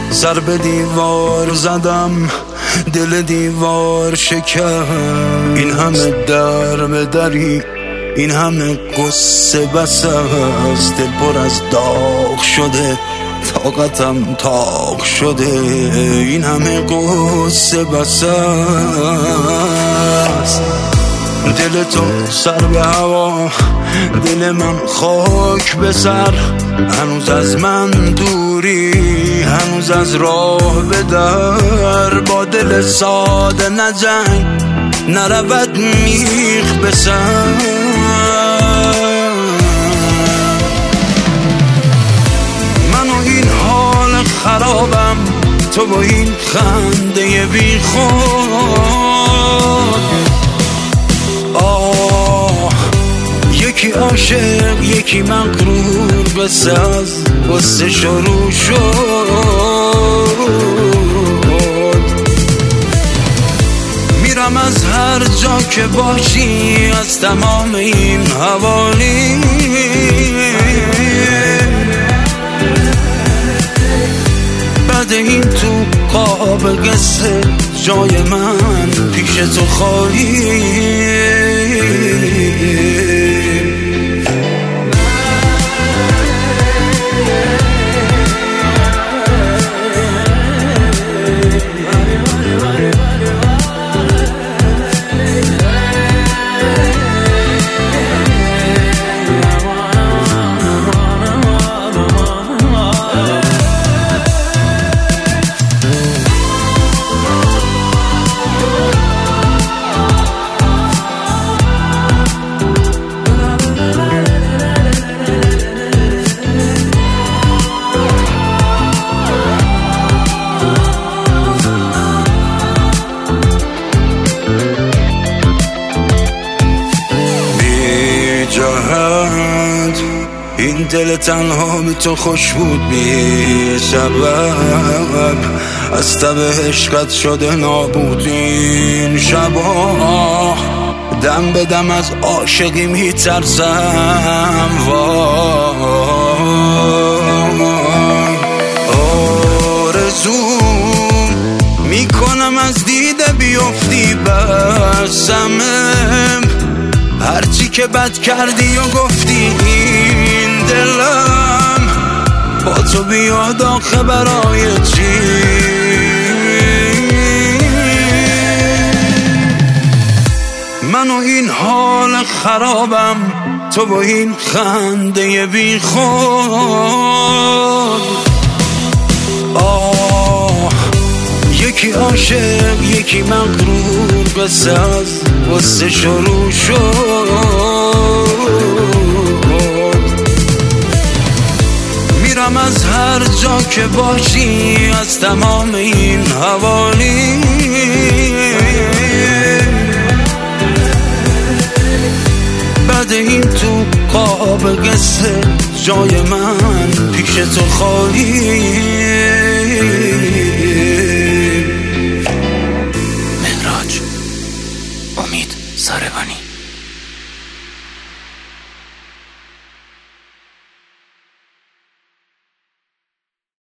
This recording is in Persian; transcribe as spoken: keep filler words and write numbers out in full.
سر به دیوار زدم، دل دیوار شکست. این همه در به دری، این همه قصه بس است. دل پر از داغ شده، طاقتم تاق شده. این همه قصه بس است. دل تو سر به هوا، دل من خاک به سر. هنوز از من دوری، هنوز از راه به در. با دل ساده نجنگ، نرود میخ به سر. من و این حال خرابم، تو با این خنده بی خود. آه یکی عاشق یکی مغرور، بساز قصه شروع شد. میرم از هر جا که باشی، از تمام این حوالی. بعد این تو قاب قصه، جای من پیش تو خالی. این دل تنها بی تو خوش بود، بی سبب. از تب عشقت شده نابود این شبا. دم به دم از عاشقی می ترسم. آرزو می کنم از دیده بیفتی بسمم. هرچی که بد کردی و گفتی، این دلم با تو بیاد آخه برای چی؟ من و این حال خرابم، تو با این خنده بی خود. آه یکی عاشق یکی مغرور، بساز قصه شروع شد. میرم از هر جا که باشی، از تمام این حوالی. بعد این تو قاب قصه، جای من پیش تو خالی.